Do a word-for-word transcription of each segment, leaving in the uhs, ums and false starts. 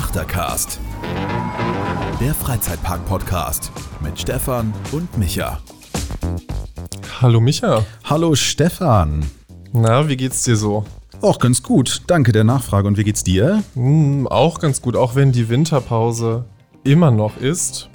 Achtercast, der Freizeitpark-Podcast mit Stefan und Micha. Hallo Micha. Hallo Stefan. Na, wie geht's dir so? Auch ganz gut, danke der Nachfrage. Und wie geht's dir? Mm, auch ganz gut, auch wenn die Winterpause immer noch ist.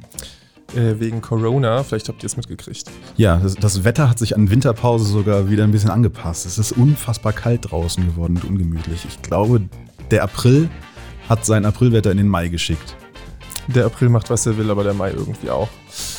Äh, wegen Corona, vielleicht habt ihr es mitgekriegt. Ja, das, das Wetter hat sich an Winterpause sogar wieder ein bisschen angepasst. Es ist unfassbar kalt draußen geworden und ungemütlich. Ich glaube, der April hat sein Aprilwetter in den Mai geschickt. Der April macht, was er will, aber der Mai irgendwie auch.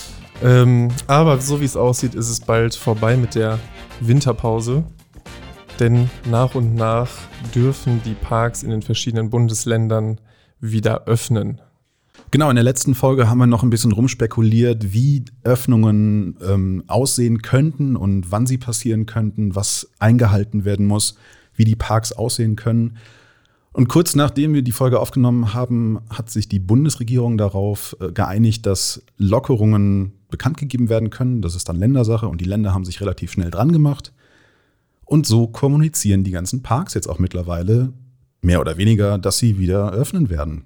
Ähm, aber so wie es aussieht, ist es bald vorbei mit der Winterpause. Denn nach und nach dürfen die Parks in den verschiedenen Bundesländern wieder öffnen. Genau, in der letzten Folge haben wir noch ein bisschen rumspekuliert, wie Öffnungen ähm, aussehen könnten und wann sie passieren könnten, was eingehalten werden muss, wie die Parks aussehen können. Und kurz nachdem wir die Folge aufgenommen haben, hat sich die Bundesregierung darauf äh, geeinigt, dass Lockerungen bekannt gegeben werden können. Das ist dann Ländersache und die Länder haben sich relativ schnell dran gemacht. Und so kommunizieren die ganzen Parks jetzt auch mittlerweile mehr oder weniger, dass sie wieder öffnen werden.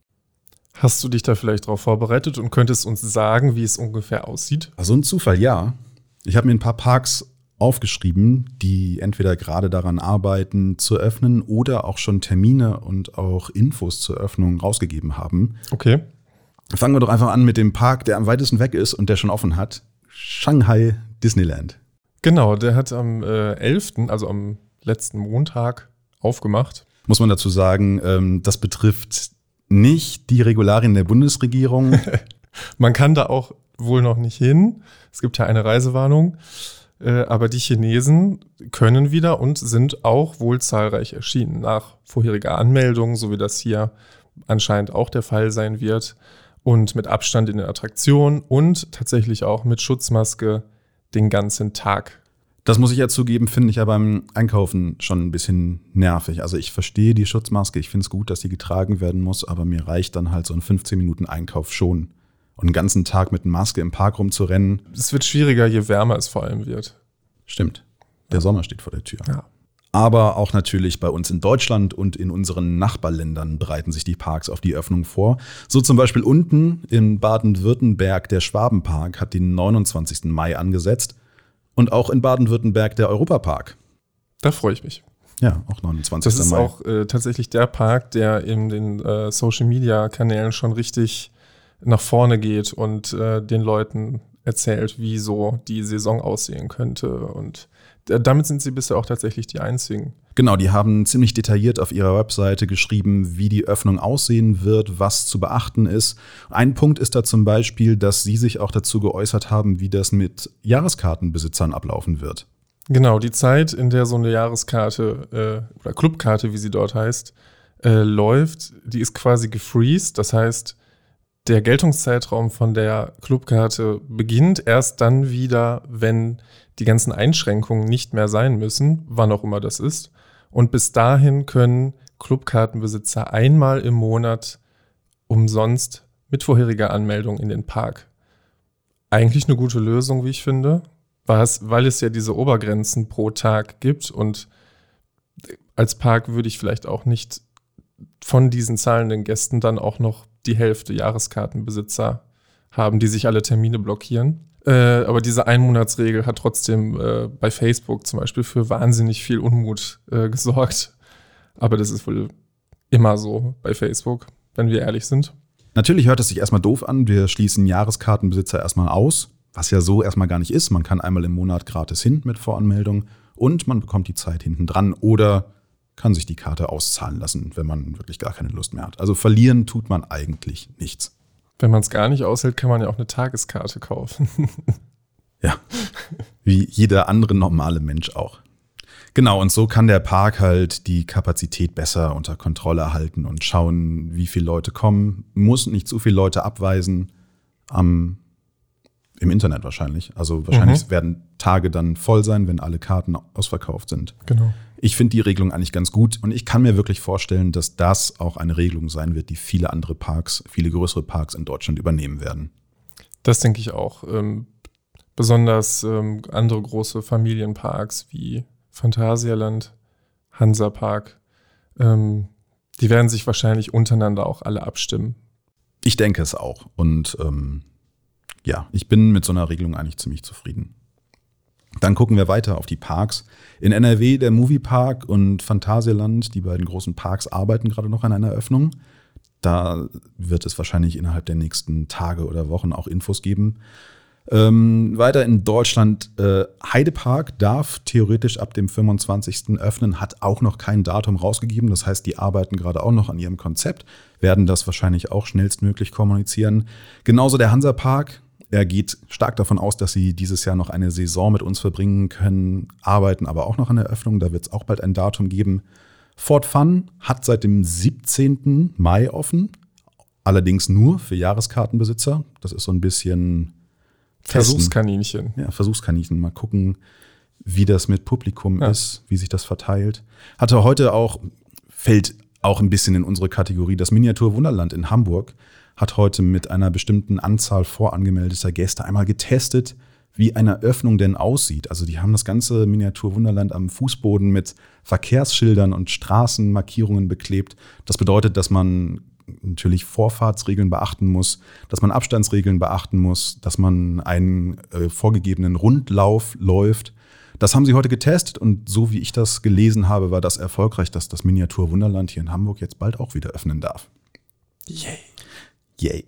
Hast du dich da vielleicht darauf vorbereitet und könntest uns sagen, wie es ungefähr aussieht? Also ein Zufall, ja. Ich habe mir ein paar Parks aufgeschrieben, die entweder gerade daran arbeiten zu öffnen oder auch schon Termine und auch Infos zur Öffnung rausgegeben haben. Okay. Fangen wir doch einfach an mit dem Park, der am weitesten weg ist und der schon offen hat. Shanghai Disneyland. Genau, der hat am äh, elften, also am letzten Montag, aufgemacht. Muss man dazu sagen, ähm, das betrifft nicht die Regularien der Bundesregierung. Man kann da auch wohl noch nicht hin. Es gibt ja eine Reisewarnung. Äh, aber die Chinesen können wieder und sind auch wohl zahlreich erschienen nach vorheriger Anmeldung, so wie das hier anscheinend auch der Fall sein wird. Und mit Abstand in den Attraktionen und tatsächlich auch mit Schutzmaske den ganzen Tag. Das muss ich ja zugeben, finde ich ja beim Einkaufen schon ein bisschen nervig. Also ich verstehe die Schutzmaske, ich finde es gut, dass sie getragen werden muss, aber mir reicht dann halt so ein fünfzehn Minuten Einkauf schon. Und einen ganzen Tag mit Maske im Park rumzurennen. Es wird schwieriger, je wärmer es vor allem wird. Stimmt, der ja. Sommer steht vor der Tür. Ja. Aber auch natürlich bei uns in Deutschland und in unseren Nachbarländern bereiten sich die Parks auf die Öffnung vor. So zum Beispiel unten in Baden-Württemberg, der Schwabenpark hat den neunundzwanzigsten Mai angesetzt. Und auch in Baden-Württemberg der Europapark. Da freue ich mich. Ja, auch neunundzwanzigsten Mai. Das ist Mai. auch äh, tatsächlich der Park, der in den äh, Social-Media-Kanälen schon richtig nach vorne geht und äh, den Leuten erzählt, wie so die Saison aussehen könnte. Und äh, damit sind sie bisher auch tatsächlich die einzigen. Genau, die haben ziemlich detailliert auf ihrer Webseite geschrieben, wie die Öffnung aussehen wird, was zu beachten ist. Ein Punkt ist da zum Beispiel, dass sie sich auch dazu geäußert haben, wie das mit Jahreskartenbesitzern ablaufen wird. Genau, die Zeit, in der so eine Jahreskarte äh, oder Clubkarte, wie sie dort heißt, äh, läuft, die ist quasi gefreezed. Das heißt, der Geltungszeitraum von der Clubkarte beginnt erst dann wieder, wenn die ganzen Einschränkungen nicht mehr sein müssen, wann auch immer das ist. Und bis dahin können Clubkartenbesitzer einmal im Monat umsonst mit vorheriger Anmeldung in den Park. Eigentlich eine gute Lösung, wie ich finde, weil es ja diese Obergrenzen pro Tag gibt. Und als Park würde ich vielleicht auch nicht von diesen zahlenden Gästen dann auch noch die Hälfte Jahreskartenbesitzer haben, die sich alle Termine blockieren. Äh, aber diese Einmonatsregel hat trotzdem äh, bei Facebook zum Beispiel für wahnsinnig viel Unmut äh, gesorgt. Aber das ist wohl immer so bei Facebook, wenn wir ehrlich sind. Natürlich hört es sich erstmal doof an. Wir schließen Jahreskartenbesitzer erstmal aus, was ja so erstmal gar nicht ist. Man kann einmal im Monat gratis hin mit Voranmeldung und man bekommt die Zeit hinten dran oder kann sich die Karte auszahlen lassen, wenn man wirklich gar keine Lust mehr hat. Also verlieren tut man eigentlich nichts. Wenn man es gar nicht aushält, kann man ja auch eine Tageskarte kaufen. Ja, wie jeder andere normale Mensch auch. Genau, und so kann der Park halt die Kapazität besser unter Kontrolle halten und schauen, wie viele Leute kommen. Muss nicht zu viele Leute abweisen, am, im Internet wahrscheinlich. Also wahrscheinlich mhm. werden Tage dann voll sein, wenn alle Karten ausverkauft sind. Genau. Ich finde die Regelung eigentlich ganz gut und ich kann mir wirklich vorstellen, dass das auch eine Regelung sein wird, die viele andere Parks, viele größere Parks in Deutschland übernehmen werden. Das denke ich auch. Ähm, besonders ähm, andere große Familienparks wie Phantasialand, Hansapark, ähm, Die werden sich wahrscheinlich untereinander auch alle abstimmen. Ich denke es auch. Und ähm, ja, ich bin mit so einer Regelung eigentlich ziemlich zufrieden. Dann gucken wir weiter auf die Parks. In N R W der Moviepark und Phantasialand, die beiden großen Parks, arbeiten gerade noch an einer Eröffnung. Da wird es wahrscheinlich innerhalb der nächsten Tage oder Wochen auch Infos geben. Ähm, weiter in Deutschland, äh, Heidepark darf theoretisch ab dem fünfundzwanzigsten öffnen, hat auch noch kein Datum rausgegeben. Das heißt, die arbeiten gerade auch noch an ihrem Konzept, werden das wahrscheinlich auch schnellstmöglich kommunizieren. Genauso der Hansapark. Er geht stark davon aus, dass sie dieses Jahr noch eine Saison mit uns verbringen können, arbeiten aber auch noch an der Eröffnung. Da wird es auch bald ein Datum geben. Fort Fun hat seit dem siebzehnten Mai offen, allerdings nur für Jahreskartenbesitzer. Das ist so ein bisschen Versuchskaninchen. Ja, Versuchskaninchen. Mal gucken, wie das mit Publikum ja. ist, wie sich das verteilt. Hatte heute auch, fällt auch ein bisschen in unsere Kategorie, das Miniatur-Wunderland in Hamburg hat heute mit einer bestimmten Anzahl vorangemeldeter Gäste einmal getestet, wie eine Öffnung denn aussieht. Also die haben das ganze Miniatur-Wunderland am Fußboden mit Verkehrsschildern und Straßenmarkierungen beklebt. Das bedeutet, dass man natürlich Vorfahrtsregeln beachten muss, dass man Abstandsregeln beachten muss, dass man einen äh, vorgegebenen Rundlauf läuft. Das haben sie heute getestet und so wie ich das gelesen habe, war das erfolgreich, dass das Miniatur-Wunderland hier in Hamburg jetzt bald auch wieder öffnen darf. Yay. Yay.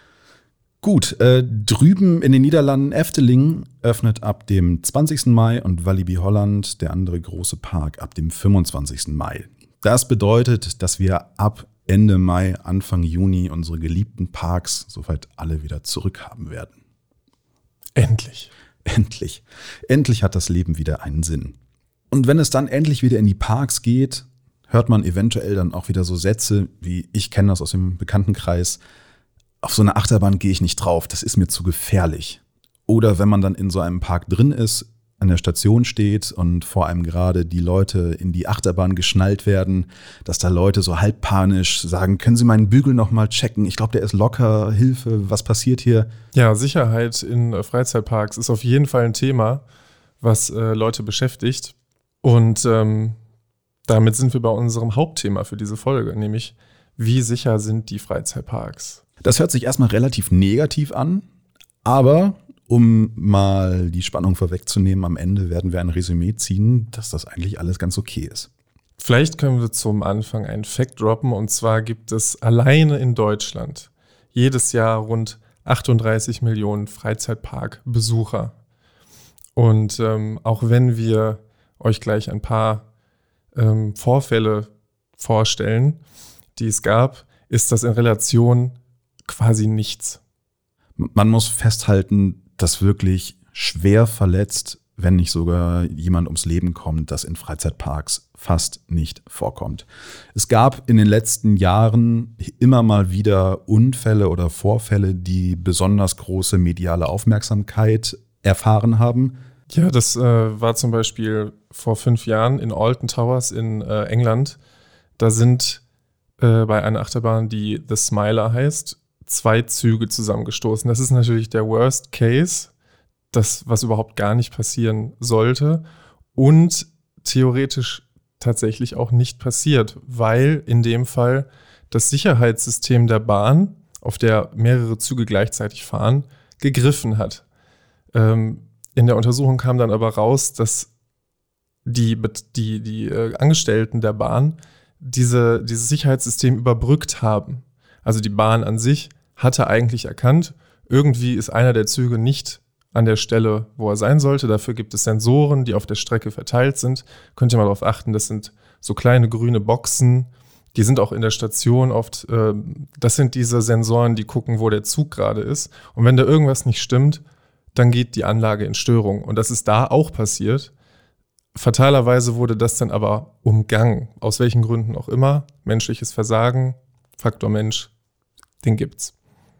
Gut, äh, drüben in den Niederlanden Efteling öffnet ab dem zwanzigsten Mai und Walibi Holland, der andere große Park, ab dem fünfundzwanzigsten Mai. Das bedeutet, dass wir ab Ende Mai, Anfang Juni unsere geliebten Parks soweit alle wieder zurückhaben werden. Endlich. Endlich. Endlich hat das Leben wieder einen Sinn. Und wenn es dann endlich wieder in die Parks geht, hört man eventuell dann auch wieder so Sätze, wie ich kenne das aus dem Bekanntenkreis, auf so eine Achterbahn gehe ich nicht drauf, das ist mir zu gefährlich. Oder wenn man dann in so einem Park drin ist, an der Station steht und vor einem gerade die Leute in die Achterbahn geschnallt werden, dass da Leute so halb panisch sagen, können Sie meinen Bügel noch mal checken? Ich glaube, der ist locker, Hilfe, was passiert hier? Ja, Sicherheit in äh, Freizeitparks ist auf jeden Fall ein Thema, was äh, Leute beschäftigt. Und ähm, damit sind wir bei unserem Hauptthema für diese Folge, nämlich wie sicher sind die Freizeitparks? Das hört sich erstmal relativ negativ an, aber um mal die Spannung vorwegzunehmen, am Ende werden wir ein Resümee ziehen, dass das eigentlich alles ganz okay ist. Vielleicht können wir zum Anfang einen Fact droppen, und zwar gibt es alleine in Deutschland jedes Jahr rund achtunddreißig Millionen Freizeitparkbesucher. Und ähm, auch wenn wir euch gleich ein paar ähm, Vorfälle vorstellen, die es gab, ist das in Relation quasi nichts. Man muss festhalten, dass wirklich schwer verletzt, wenn nicht sogar jemand ums Leben kommt, das in Freizeitparks fast nicht vorkommt. Es gab in den letzten Jahren immer mal wieder Unfälle oder Vorfälle, die besonders große mediale Aufmerksamkeit erfahren haben. Ja, das äh, war zum Beispiel vor fünf Jahren in Alton Towers in äh, England. Da sind äh, bei einer Achterbahn, die The Smiler heißt, zwei Züge zusammengestoßen. Das ist natürlich der Worst Case, das, was überhaupt gar nicht passieren sollte und theoretisch tatsächlich auch nicht passiert, weil in dem Fall das Sicherheitssystem der Bahn, auf der mehrere Züge gleichzeitig fahren, gegriffen hat. Ähm, in der Untersuchung kam dann aber raus, dass die, die, die äh, Angestellten der Bahn diese, dieses Sicherheitssystem überbrückt haben. Also die Bahn an sich hatte eigentlich erkannt, irgendwie ist einer der Züge nicht an der Stelle, wo er sein sollte. Dafür gibt es Sensoren, die auf der Strecke verteilt sind. Könnt ihr mal darauf achten, das sind so kleine grüne Boxen. Die sind auch in der Station oft, äh, das sind diese Sensoren, die gucken, wo der Zug gerade ist. Und wenn da irgendwas nicht stimmt, dann geht die Anlage in Störung. Und das ist da auch passiert. Fatalerweise wurde das dann aber umgangen. Aus welchen Gründen auch immer. Menschliches Versagen, Faktor Mensch, den gibt's.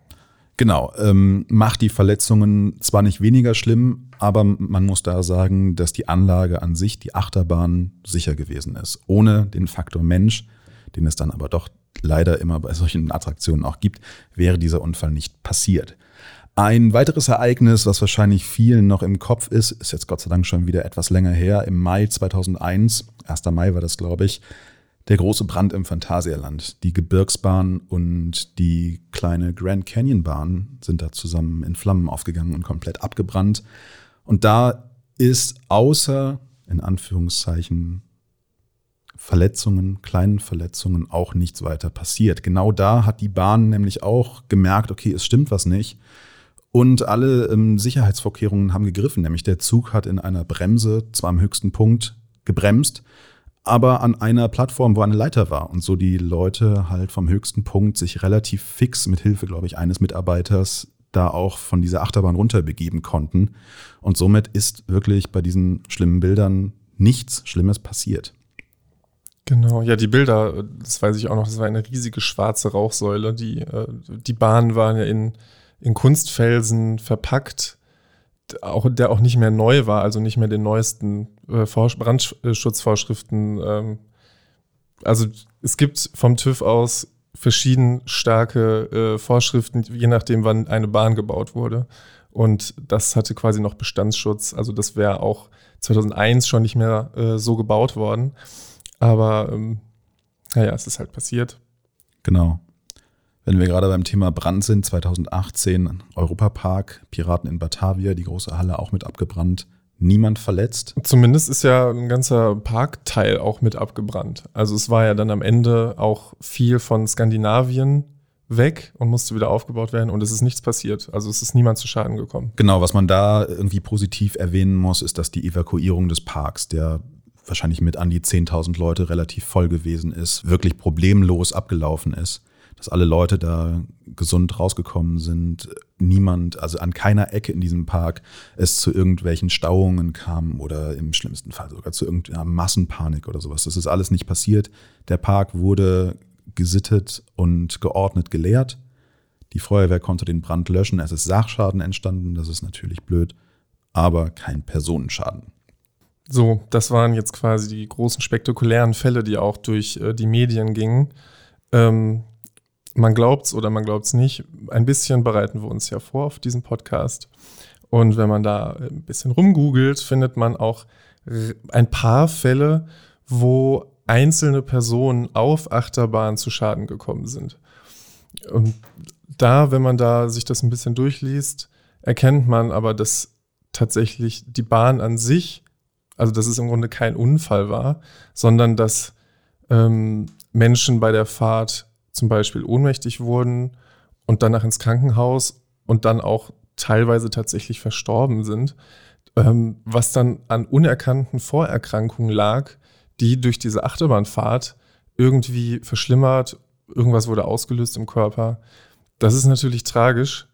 Genau, ähm, macht die Verletzungen zwar nicht weniger schlimm, aber man muss da sagen, dass die Anlage an sich, die Achterbahn, sicher gewesen ist. Ohne den Faktor Mensch, den es dann aber doch leider immer bei solchen Attraktionen auch gibt, wäre dieser Unfall nicht passiert. Ein weiteres Ereignis, was wahrscheinlich vielen noch im Kopf ist, ist jetzt Gott sei Dank schon wieder etwas länger her, im Mai zweitausendeins, erster Mai war das, glaube ich, Der große Brand im Phantasialand. Die Gebirgsbahn und die kleine Grand Canyon Bahn sind da zusammen in Flammen aufgegangen und komplett abgebrannt. Und da ist außer, in Anführungszeichen, Verletzungen, kleinen Verletzungen auch nichts weiter passiert. Genau da hat die Bahn nämlich auch gemerkt, okay, es stimmt was nicht. Und alle ähm, Sicherheitsvorkehrungen haben gegriffen. Nämlich der Zug hat in einer Bremse, zwar am höchsten Punkt, gebremst, aber an einer Plattform, wo eine Leiter war. Und so die Leute halt vom höchsten Punkt sich relativ fix mit Hilfe, glaube ich, eines Mitarbeiters da auch von dieser Achterbahn runterbegeben konnten. Und somit ist wirklich bei diesen schlimmen Bildern nichts Schlimmes passiert. Genau, ja, die Bilder, das weiß ich auch noch, das war eine riesige schwarze Rauchsäule. Die, die Bahnen waren ja in, in Kunstfelsen verpackt, auch, der auch nicht mehr neu war, also nicht mehr den neuesten äh, Brandschutzvorschriften. Ähm, also es gibt vom TÜV aus verschieden starke äh, Vorschriften, je nachdem, wann eine Bahn gebaut wurde. Und das hatte quasi noch Bestandsschutz. Also das wäre auch zweitausendeins schon nicht mehr äh, so gebaut worden. Aber ähm, naja, es ist halt passiert. Genau. Wenn wir gerade beim Thema Brand sind, zweitausendachtzehn Europapark, Piraten in Batavia, die große Halle auch mit abgebrannt. Niemand verletzt. Zumindest ist ja ein ganzer Parkteil auch mit abgebrannt. Also es war ja dann am Ende auch viel von Skandinavien weg und musste wieder aufgebaut werden und es ist nichts passiert. Also es ist niemand zu Schaden gekommen. Genau, was man da irgendwie positiv erwähnen muss, ist, dass die Evakuierung des Parks, der wahrscheinlich mit an die zehntausend Leute relativ voll gewesen ist, wirklich problemlos abgelaufen ist. Dass alle Leute da gesund rausgekommen sind, niemand, also an keiner Ecke in diesem Park es zu irgendwelchen Stauungen kam oder im schlimmsten Fall sogar zu irgendeiner Massenpanik oder sowas. Das ist alles nicht passiert. Der Park wurde gesittet und geordnet geleert. Die Feuerwehr konnte den Brand löschen. Es ist Sachschaden entstanden, das ist natürlich blöd, aber kein Personenschaden. So, das waren jetzt quasi die großen spektakulären Fälle, die auch durch äh, die Medien gingen. Ähm, Man glaubt's oder man glaubt's nicht, ein bisschen bereiten wir uns ja vor auf diesen Podcast. Und wenn man da ein bisschen rumgoogelt, findet man auch ein paar Fälle, wo einzelne Personen auf Achterbahn zu Schaden gekommen sind. Und da, wenn man da sich das ein bisschen durchliest, erkennt man aber, dass tatsächlich die Bahn an sich, also dass es im Grunde kein Unfall war, sondern dass ähm, Menschen bei der Fahrt zum Beispiel ohnmächtig wurden und danach ins Krankenhaus und dann auch teilweise tatsächlich verstorben sind, ähm, was dann an unerkannten Vorerkrankungen lag, die durch diese Achterbahnfahrt irgendwie verschlimmert, irgendwas wurde ausgelöst im Körper. Das ist natürlich tragisch,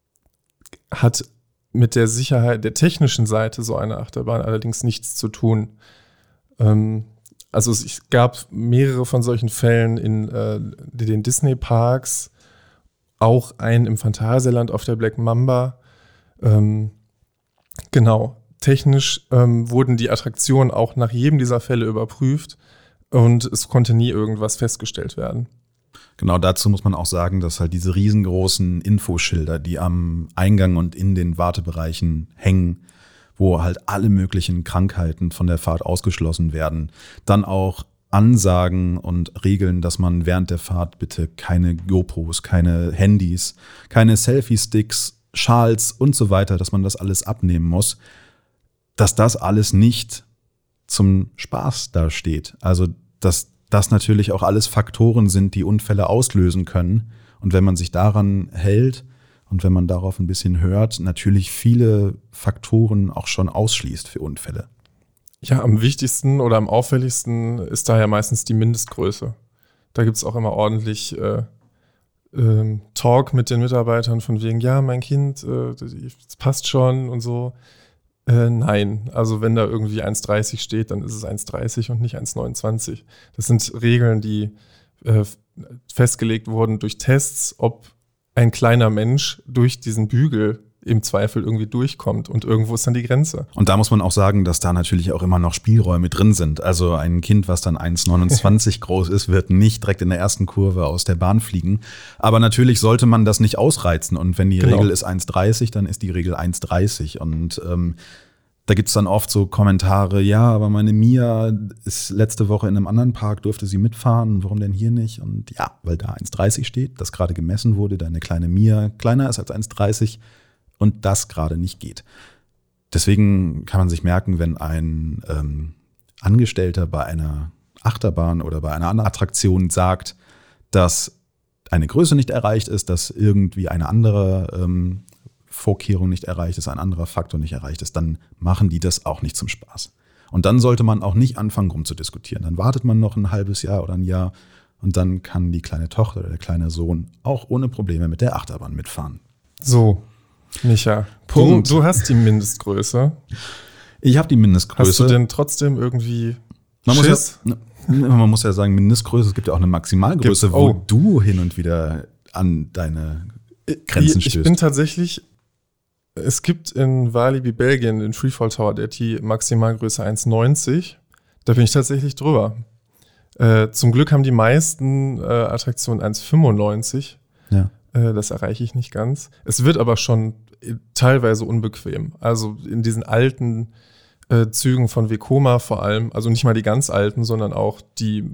hat mit der Sicherheit, der technischen Seite so einer Achterbahn allerdings nichts zu tun. Ähm, Also es gab mehrere von solchen Fällen in äh, den Disney-Parks, auch einen im Phantasialand auf der Black Mamba. Ähm, genau, technisch ähm, wurden die Attraktionen auch nach jedem dieser Fälle überprüft und es konnte nie irgendwas festgestellt werden. Genau, dazu muss man auch sagen, dass halt diese riesengroßen Infoschilder, die am Eingang und in den Wartebereichen hängen, wo halt alle möglichen Krankheiten von der Fahrt ausgeschlossen werden. Dann auch Ansagen und Regeln, dass man während der Fahrt bitte keine GoPros, keine Handys, keine Selfie-Sticks, Schals und so weiter, dass man das alles abnehmen muss, dass das alles nicht zum Spaß dasteht. Also, dass das natürlich auch alles Faktoren sind, die Unfälle auslösen können. Und wenn man sich daran hält, und wenn man darauf ein bisschen hört, natürlich viele Faktoren auch schon ausschließt für Unfälle. Ja, am wichtigsten oder am auffälligsten ist da ja meistens die Mindestgröße. Da gibt es auch immer ordentlich äh, äh, Talk mit den Mitarbeitern von wegen, ja, mein Kind, äh, das passt schon und so. Äh, nein, also wenn da irgendwie eins Komma dreißig steht, dann ist es eins Komma dreißig und nicht eins Komma neunundzwanzig. Das sind Regeln, die äh, festgelegt wurden durch Tests, ob ein kleiner Mensch durch diesen Bügel im Zweifel irgendwie durchkommt und irgendwo ist dann die Grenze. Und da muss man auch sagen, dass da natürlich auch immer noch Spielräume drin sind. Also ein Kind, was dann eins Komma neunundzwanzig groß ist, wird nicht direkt in der ersten Kurve aus der Bahn fliegen. Aber natürlich sollte man das nicht ausreizen. Und wenn die genau. Regel ist eins Komma dreißig, dann ist die Regel eins Komma dreißig. Und ähm, Da gibt es dann oft so Kommentare, ja, aber meine Mia ist letzte Woche in einem anderen Park, durfte sie mitfahren, warum denn hier nicht? Und ja, weil da eins dreißig steht, das gerade gemessen wurde, deine kleine Mia kleiner ist als eins dreißig und das gerade nicht geht. Deswegen kann man sich merken, wenn ein ähm, Angestellter bei einer Achterbahn oder bei einer anderen Attraktion sagt, dass eine Größe nicht erreicht ist, dass irgendwie eine andere ähm, Vorkehrung nicht erreicht ist, ein anderer Faktor nicht erreicht ist, dann machen die das auch nicht zum Spaß. Und dann sollte man auch nicht anfangen, rumzudiskutieren. Dann wartet man noch ein halbes Jahr oder ein Jahr und dann kann die kleine Tochter oder der kleine Sohn auch ohne Probleme mit der Achterbahn mitfahren. So, Micha, Punkt. Du, du hast die Mindestgröße. Ich habe die Mindestgröße. Hast du denn trotzdem irgendwie man Schiss? Muss ja, man muss ja sagen, Mindestgröße, es gibt ja auch eine Maximalgröße, Gibt, oh. wo du hin und wieder an deine Grenzen ich, stößt. Ich bin tatsächlich, es gibt in Walibi, Belgien, den Freefall Tower, der hat die Maximalgröße eins neunzig. Da bin ich tatsächlich drüber. Äh, zum Glück haben die meisten äh, Attraktionen eins fünfundneunzig. Ja. Äh, das erreiche ich nicht ganz. Es wird aber schon äh, teilweise unbequem. Also in diesen alten äh, Zügen von Vekoma vor allem, also nicht mal die ganz alten, sondern auch die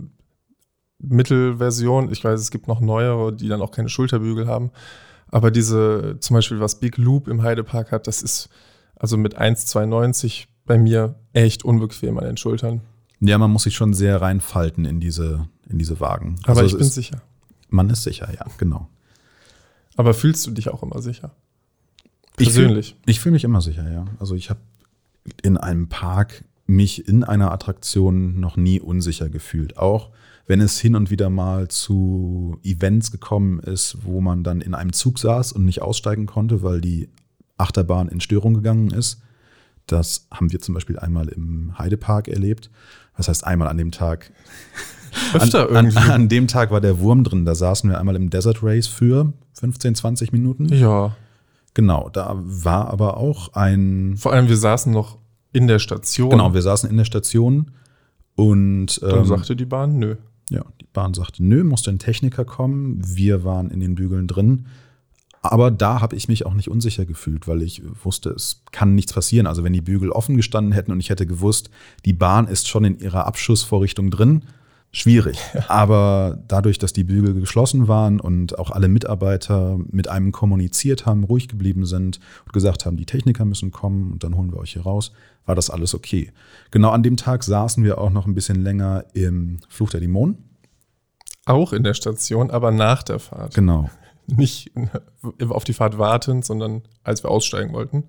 Mittelversion. Ich weiß, es gibt noch neuere, die dann auch keine Schulterbügel haben. Aber diese, zum Beispiel was Big Loop im Heidepark hat, das ist also mit eins zweiundneunzig bei mir echt unbequem an den Schultern. Ja, man muss sich schon sehr reinfalten in diese, in diese Wagen. Aber also ich bin ist, sicher. Man ist sicher, ja, genau. Aber fühlst du dich auch immer sicher? Persönlich? Ich fühle fühl mich immer sicher, ja. Also ich habe in einem Park mich in einer Attraktion noch nie unsicher gefühlt. Auch wenn es hin und wieder mal zu Events gekommen ist, wo man dann in einem Zug saß und nicht aussteigen konnte, weil die Achterbahn in Störung gegangen ist. Das haben wir zum Beispiel einmal im Heidepark erlebt. Das heißt, einmal an dem Tag. Öfter an, irgendwie. An, an dem Tag war der Wurm drin. Da saßen wir einmal im Desert Race für fünfzehn, zwanzig Minuten. Ja. Genau, da war aber auch ein. Vor allem, wir saßen noch in der Station. Genau, wir saßen in der Station und. Dann ähm, sagte die Bahn, nö. Ja, die Bahn sagte, nö, musste ein Techniker kommen. Wir waren in den Bügeln drin. Aber da habe ich mich auch nicht unsicher gefühlt, weil ich wusste, es kann nichts passieren. Also wenn die Bügel offen gestanden hätten und ich hätte gewusst, die Bahn ist schon in ihrer Abschussvorrichtung drin, schwierig. Aber dadurch, dass die Bügel geschlossen waren und auch alle Mitarbeiter mit einem kommuniziert haben, ruhig geblieben sind und gesagt haben, die Techniker müssen kommen und dann holen wir euch hier raus, war das alles okay. Genau an dem Tag saßen wir auch noch ein bisschen länger im Fluch der Dämonen. Auch in der Station, aber nach der Fahrt. Genau. Nicht auf die Fahrt wartend, sondern als wir aussteigen wollten.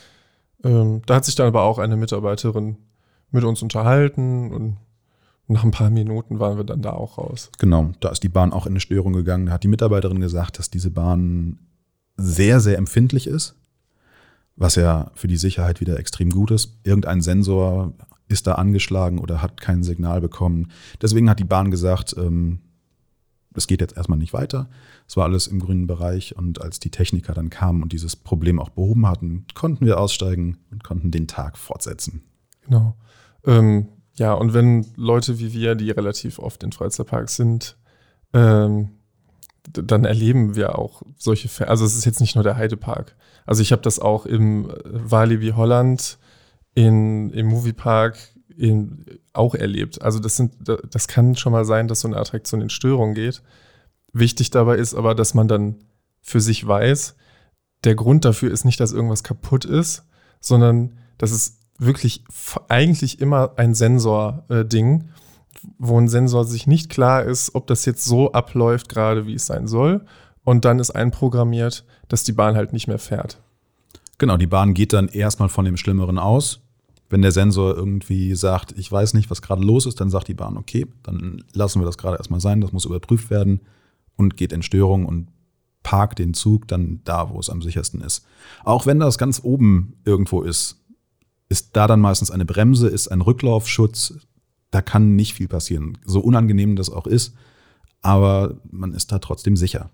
Ähm, da hat sich dann aber auch eine Mitarbeiterin mit uns unterhalten und nach ein paar Minuten waren wir dann da auch raus. Genau, da ist die Bahn auch in eine Störung gegangen. Da hat die Mitarbeiterin gesagt, dass diese Bahn sehr, sehr empfindlich ist, was ja für die Sicherheit wieder extrem gut ist. Irgendein Sensor ist da angeschlagen oder hat kein Signal bekommen. Deswegen hat die Bahn gesagt, ähm, es geht jetzt erstmal nicht weiter. Es war alles im grünen Bereich und als die Techniker dann kamen und dieses Problem auch behoben hatten, konnten wir aussteigen und konnten den Tag fortsetzen. Genau. Ähm, ja, und wenn Leute wie wir, die relativ oft in Freizeitparks sind, ähm, d- dann erleben wir auch solche Fälle. Also es ist jetzt nicht nur der Heidepark. Also ich habe das auch im Walibi Holland, in, im Moviepark in, auch erlebt. Also das sind, das kann schon mal sein, dass so eine Attraktion in Störung geht. Wichtig dabei ist aber, dass man dann für sich weiß, der Grund dafür ist nicht, dass irgendwas kaputt ist, sondern dass es wirklich f- eigentlich immer ein Sensor-Ding, wo ein Sensor sich nicht klar ist, ob das jetzt so abläuft, gerade wie es sein soll. Und dann ist einprogrammiert, dass die Bahn halt nicht mehr fährt. Genau, die Bahn geht dann erstmal von dem Schlimmeren aus. Wenn der Sensor irgendwie sagt, ich weiß nicht, was gerade los ist, dann sagt die Bahn, okay, dann lassen wir das gerade erstmal sein, das muss überprüft werden und geht in Störung und parkt den Zug dann da, wo es am sichersten ist. Auch wenn das ganz oben irgendwo ist, ist da dann meistens eine Bremse, ist ein Rücklaufschutz, da kann nicht viel passieren. So unangenehm das auch ist, aber man ist da trotzdem sicher.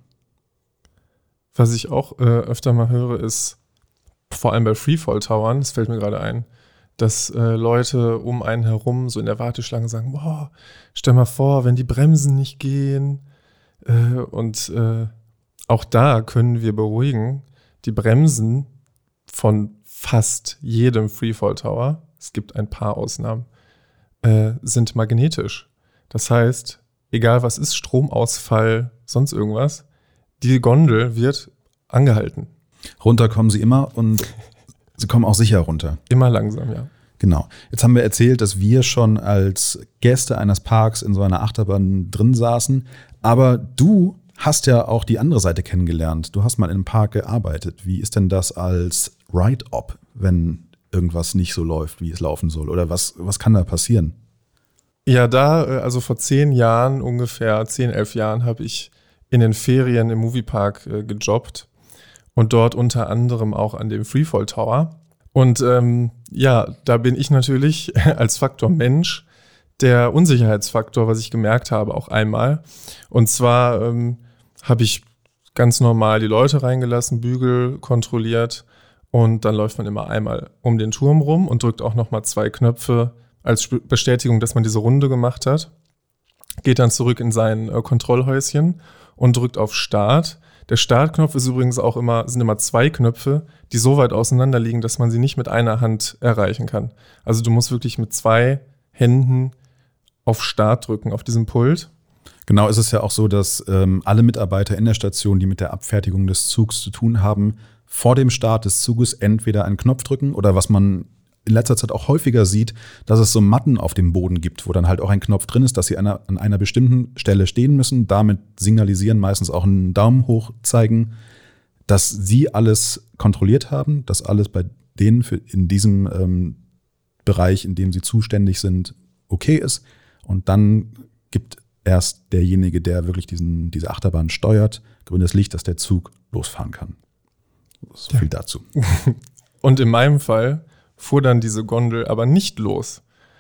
Was ich auch äh, öfter mal höre, ist, vor allem bei Freefall-Towern, das fällt mir gerade ein, dass äh, Leute um einen herum so in der Warteschlange sagen, boah, stell mal vor, wenn die Bremsen nicht gehen. Äh, und äh, auch da können wir beruhigen, die Bremsen von fast jedem Freefall Tower, es gibt ein paar Ausnahmen, äh, sind magnetisch. Das heißt, egal was ist, Stromausfall, sonst irgendwas, die Gondel wird angehalten. Runter kommen sie immer und sie kommen auch sicher runter. Immer langsam, ja. Genau. Jetzt haben wir erzählt, dass wir schon als Gäste eines Parks in so einer Achterbahn drin saßen. Aber du hast ja auch die andere Seite kennengelernt. Du hast mal in einem Park gearbeitet. Wie ist denn das als Ride-Op, wenn irgendwas nicht so läuft, wie es laufen soll? Oder was, was kann da passieren? Ja, da, also vor zehn Jahren, ungefähr zehn, elf Jahren, habe ich in den Ferien im Moviepark äh, gejobbt. Und dort unter anderem auch an dem Freefall Tower. Und ähm, ja, da bin ich natürlich als Faktor Mensch der Unsicherheitsfaktor, was ich gemerkt habe, auch einmal. Und zwar ähm, habe ich ganz normal die Leute reingelassen, Bügel kontrolliert und dann läuft man immer einmal um den Turm rum und drückt auch nochmal zwei Knöpfe als Bestätigung, dass man diese Runde gemacht hat. Geht dann zurück in sein äh, Kontrollhäuschen und drückt auf Start. Der Startknopf ist übrigens auch immer, sind immer zwei Knöpfe, die so weit auseinander liegen, dass man sie nicht mit einer Hand erreichen kann. Also du musst wirklich mit zwei Händen auf Start drücken, auf diesem Pult. Genau, es ist ja auch so, dass ähm, alle Mitarbeiter in der Station, die mit der Abfertigung des Zugs zu tun haben, vor dem Start des Zuges entweder einen Knopf drücken oder was man in letzter Zeit auch häufiger sieht, dass es so Matten auf dem Boden gibt, wo dann halt auch ein Knopf drin ist, dass sie an einer, an einer bestimmten Stelle stehen müssen, damit signalisieren, meistens auch einen Daumen hoch zeigen, dass sie alles kontrolliert haben, dass alles bei denen für in diesem ähm, Bereich, in dem sie zuständig sind, okay ist. Und dann gibt erst derjenige, der wirklich diesen, diese Achterbahn steuert, grünes Licht, dass der Zug losfahren kann. So viel ja. dazu. Und in meinem Fall fuhr dann diese Gondel aber nicht los.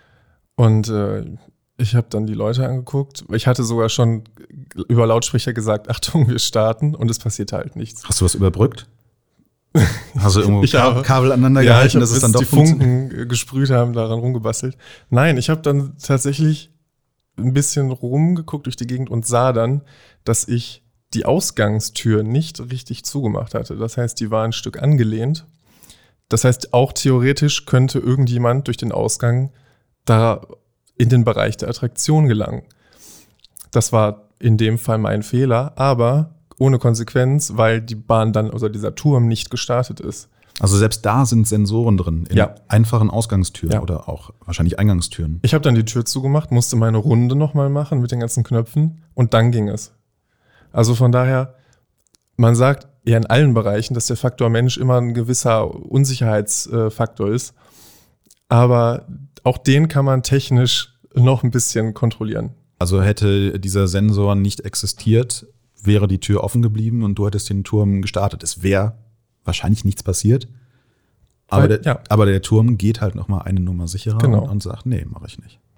Und äh, ich habe dann die Leute angeguckt. Ich hatte sogar schon über Lautsprecher gesagt, Achtung, wir starten. Und es passierte halt nichts. Hast du was überbrückt? Hast du irgendwo ich habe, Kabel aneinander ja, gehalten, dass es dann doch die Funken gesprüht haben, daran rumgebastelt. Nein, ich habe dann tatsächlich ein bisschen rumgeguckt durch die Gegend und sah dann, dass ich die Ausgangstür nicht richtig zugemacht hatte. Das heißt, die war ein Stück angelehnt. Das heißt, auch theoretisch könnte irgendjemand durch den Ausgang da in den Bereich der Attraktion gelangen. Das war in dem Fall mein Fehler, aber ohne Konsequenz, weil die Bahn dann, also dieser Turm nicht gestartet ist. Also selbst da sind Sensoren drin, in ja. einfachen Ausgangstüren ja. oder auch wahrscheinlich Eingangstüren. Ich habe dann die Tür zugemacht, musste meine Runde nochmal machen mit den ganzen Knöpfen und dann ging es. Also von daher, man sagt ja in allen Bereichen, dass der Faktor Mensch immer ein gewisser Unsicherheitsfaktor ist. Aber auch den kann man technisch noch ein bisschen kontrollieren. Also hätte dieser Sensor nicht existiert, wäre die Tür offen geblieben und du hättest den Turm gestartet. Es wäre wahrscheinlich nichts passiert. Aber, Weil, der, ja. aber der Turm geht halt noch mal eine Nummer sicherer genau. und, und sagt, nee, mache ich nicht.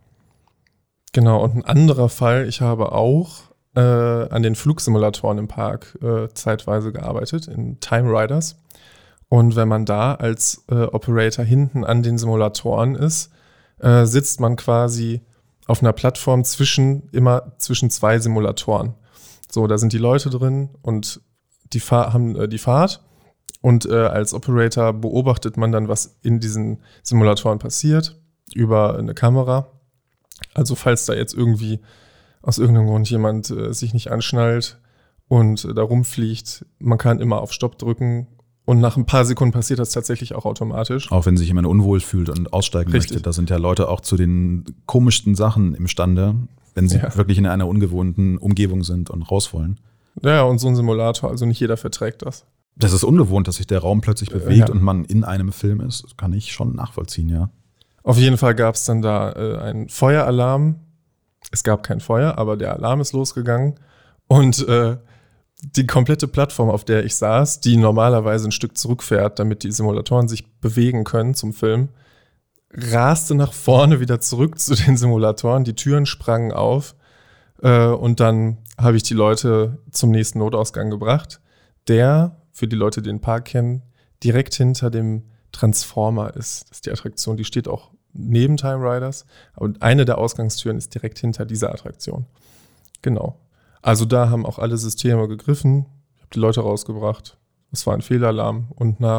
Genau, und ein anderer Fall, ich habe auch äh, an den Flugsimulatoren im Park äh, zeitweise gearbeitet, in Time Riders. Und wenn man da als äh, Operator hinten an den Simulatoren ist, äh, sitzt man quasi auf einer Plattform zwischen, immer zwischen zwei Simulatoren. So, da sind die Leute drin und die Fahr- haben äh, die Fahrt. Und äh, als Operator beobachtet man dann, was in diesen Simulatoren passiert, über eine Kamera. Also falls da jetzt irgendwie aus irgendeinem Grund jemand äh, sich nicht anschnallt und äh, da rumfliegt, man kann immer auf Stopp drücken und nach ein paar Sekunden passiert das tatsächlich auch automatisch. Auch wenn sich jemand unwohl fühlt und aussteigen Richtig. möchte, da sind ja Leute auch zu den komischsten Sachen imstande, wenn sie ja. wirklich in einer ungewohnten Umgebung sind und raus wollen. Ja, und so ein Simulator, also nicht jeder verträgt das. Das ist ungewohnt, dass sich der Raum plötzlich bewegt ja. und man in einem Film ist. Das kann ich schon nachvollziehen, ja. Auf jeden Fall gab es dann da äh, einen Feueralarm. Es gab kein Feuer, aber der Alarm ist losgegangen. Und äh, die komplette Plattform, auf der ich saß, die normalerweise ein Stück zurückfährt, damit die Simulatoren sich bewegen können zum Film, raste nach vorne wieder zurück zu den Simulatoren. Die Türen sprangen auf. Äh, und dann habe ich die Leute zum nächsten Notausgang gebracht, der, für die Leute, die den Park kennen, direkt hinter dem Transformer ist. Das ist die Attraktion, die steht auch neben Time Riders, aber eine der Ausgangstüren ist direkt hinter dieser Attraktion. Genau. Also da haben auch alle Systeme gegriffen, ich habe die Leute rausgebracht, es war ein Fehlalarm und nach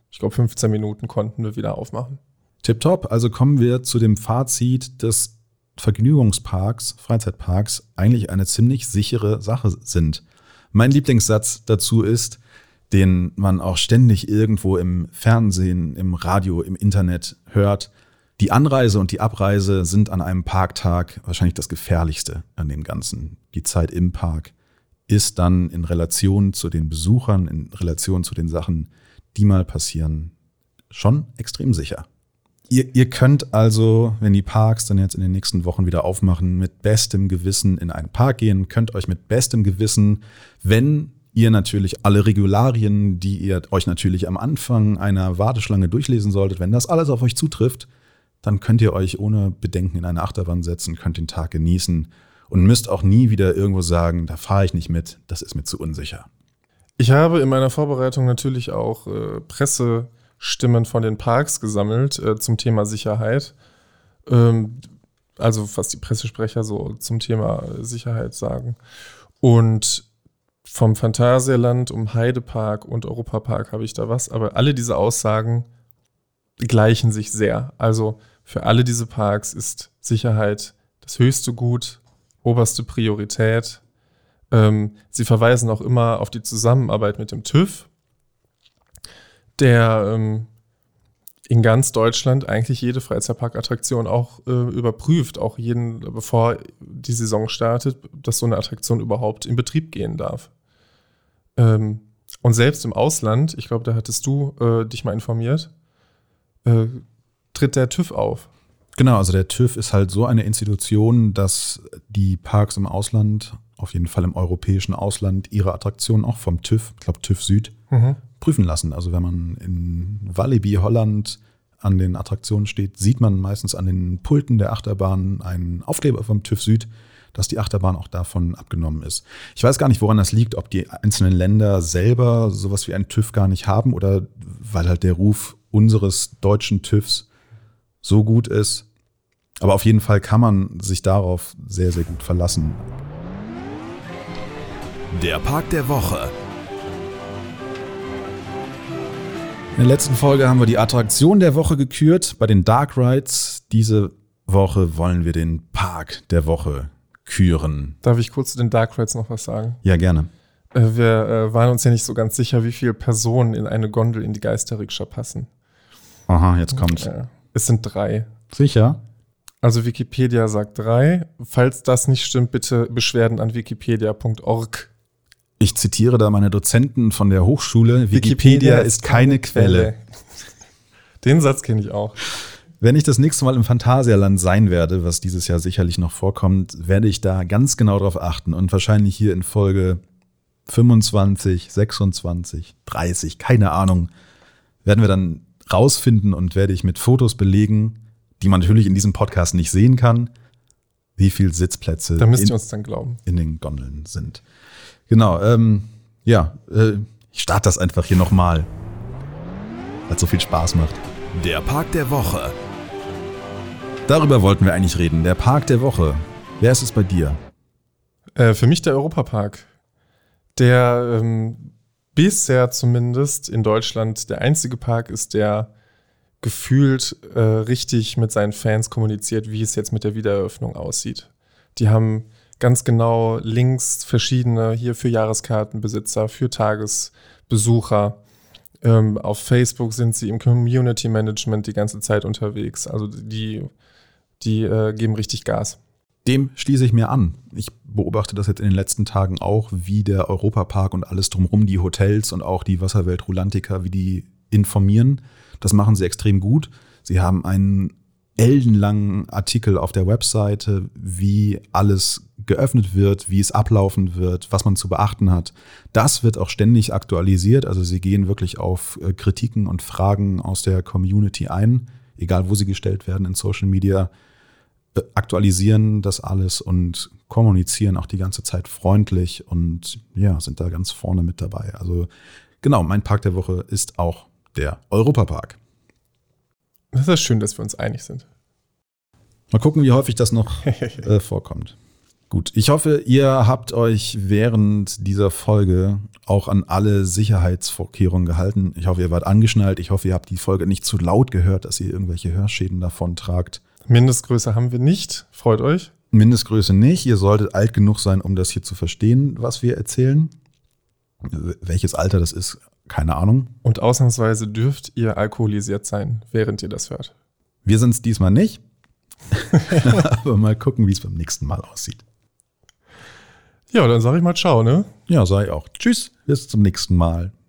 ich glaube, fünfzehn Minuten konnten wir wieder aufmachen. Tipptopp, also kommen wir zu dem Fazit, dass Vergnügungsparks, Freizeitparks eigentlich eine ziemlich sichere Sache sind. Mein Lieblingssatz dazu ist, den man auch ständig irgendwo im Fernsehen, im Radio, im Internet hört: Die Anreise und die Abreise sind an einem Parktag wahrscheinlich das Gefährlichste an dem Ganzen. Die Zeit im Park ist dann in Relation zu den Besuchern, in Relation zu den Sachen, die mal passieren, schon extrem sicher. Ihr, ihr könnt also, wenn die Parks dann jetzt in den nächsten Wochen wieder aufmachen, mit bestem Gewissen in einen Park gehen, könnt euch mit bestem Gewissen, wenn ihr natürlich alle Regularien, die ihr euch natürlich am Anfang einer Warteschlange durchlesen solltet, wenn das alles auf euch zutrifft, dann könnt ihr euch ohne Bedenken in eine Achterbahn setzen, könnt den Tag genießen und müsst auch nie wieder irgendwo sagen, da fahre ich nicht mit, das ist mir zu unsicher. Ich habe in meiner Vorbereitung natürlich auch äh, Pressestimmen von den Parks gesammelt äh, zum Thema Sicherheit. Ähm, also was die Pressesprecher so zum Thema Sicherheit sagen. Und vom Phantasialand, um Heidepark und Europapark habe ich da was. Aber alle diese Aussagen gleichen sich sehr. Also für alle diese Parks ist Sicherheit das höchste Gut, oberste Priorität. Ähm, sie verweisen auch immer auf die Zusammenarbeit mit dem TÜV, der ähm, in ganz Deutschland eigentlich jede Freizeitparkattraktion auch äh, überprüft, auch jeden, bevor die Saison startet, dass so eine Attraktion überhaupt in Betrieb gehen darf. Ähm, und selbst im Ausland, ich glaube, da hattest du äh, dich mal informiert, äh, tritt der TÜV auf. Genau, also der TÜV ist halt so eine Institution, dass die Parks im Ausland, auf jeden Fall im europäischen Ausland, ihre Attraktionen auch vom TÜV, ich glaube TÜV Süd, mhm. prüfen lassen. Also wenn man in Walibi, Holland an den Attraktionen steht, sieht man meistens an den Pulten der Achterbahn einen Aufkleber vom TÜV Süd, dass die Achterbahn auch davon abgenommen ist. Ich weiß gar nicht, woran das liegt, ob die einzelnen Länder selber sowas wie einen TÜV gar nicht haben oder weil halt der Ruf unseres deutschen TÜVs so gut ist. Aber auf jeden Fall kann man sich darauf sehr, sehr gut verlassen. Der Park der Woche. In der letzten Folge haben wir die Attraktion der Woche gekürt bei den Dark Rides. Diese Woche wollen wir den Park der Woche küren. Darf ich kurz zu den Dark Rides noch was sagen? Ja, gerne. Äh, wir äh, waren uns ja nicht so ganz sicher, wie viele Personen in eine Gondel in die Geisterrikscha passen. Aha, jetzt kommt's. Äh, es sind drei. Sicher? Also Wikipedia sagt drei. Falls das nicht stimmt, bitte Beschwerden an wikipedia punkt org. Ich zitiere da meine Dozenten von der Hochschule. Wikipedia, Wikipedia ist keine Quelle. Den Satz kenne ich auch. Wenn ich das nächste Mal im Phantasialand sein werde, was dieses Jahr sicherlich noch vorkommt, werde ich da ganz genau drauf achten und wahrscheinlich hier in Folge fünfundzwanzig, sechsundzwanzig, dreißig, keine Ahnung, werden wir dann rausfinden und werde ich mit Fotos belegen, die man natürlich in diesem Podcast nicht sehen kann, wie viele Sitzplätze da müsst in, ihr uns dann glauben. in den Gondeln sind. Genau, ähm, ja, äh, ich starte das einfach hier nochmal, weil es so viel Spaß macht. Der Park der Woche. Darüber wollten wir eigentlich reden, der Park der Woche. Wer ist es bei dir? Äh, für mich der Europapark, der ähm, bisher zumindest in Deutschland der einzige Park ist, der gefühlt äh, richtig mit seinen Fans kommuniziert, wie es jetzt mit der Wiedereröffnung aussieht. Die haben ganz genau Links, verschiedene hier für Jahreskartenbesitzer, für Tagesbesucher. Ähm, auf Facebook sind sie im Community Management die ganze Zeit unterwegs. Also die, die äh, geben richtig Gas. Dem schließe ich mir an. Ich beobachte das jetzt in den letzten Tagen auch, wie der Europapark und alles drumherum, die Hotels und auch die Wasserwelt Rulantica, wie die informieren. Das machen sie extrem gut. Sie haben einen ellenlangen Artikel auf der Webseite, wie alles geöffnet wird, wie es ablaufen wird, was man zu beachten hat. Das wird auch ständig aktualisiert. Also sie gehen wirklich auf Kritiken und Fragen aus der Community ein, egal wo sie gestellt werden in Social Media, aktualisieren das alles und kommunizieren auch die ganze Zeit freundlich und ja, sind da ganz vorne mit dabei. Also genau, mein Park der Woche ist auch der Europapark. Das ist schön, dass wir uns einig sind. Mal gucken, wie häufig das noch äh, vorkommt. Gut, ich hoffe, ihr habt euch während dieser Folge auch an alle Sicherheitsvorkehrungen gehalten. Ich hoffe, ihr wart angeschnallt. Ich hoffe, ihr habt die Folge nicht zu laut gehört, dass ihr irgendwelche Hörschäden davon tragt. Mindestgröße haben wir nicht. Freut euch. Mindestgröße nicht. Ihr solltet alt genug sein, um das hier zu verstehen, was wir erzählen. Welches Alter das ist, keine Ahnung. Und ausnahmsweise dürft ihr alkoholisiert sein, während ihr das hört. Wir sind es diesmal nicht. Aber mal gucken, wie es beim nächsten Mal aussieht. Ja, dann sage ich mal ciao, ne? Ja, sag ich auch. Tschüss, bis zum nächsten Mal.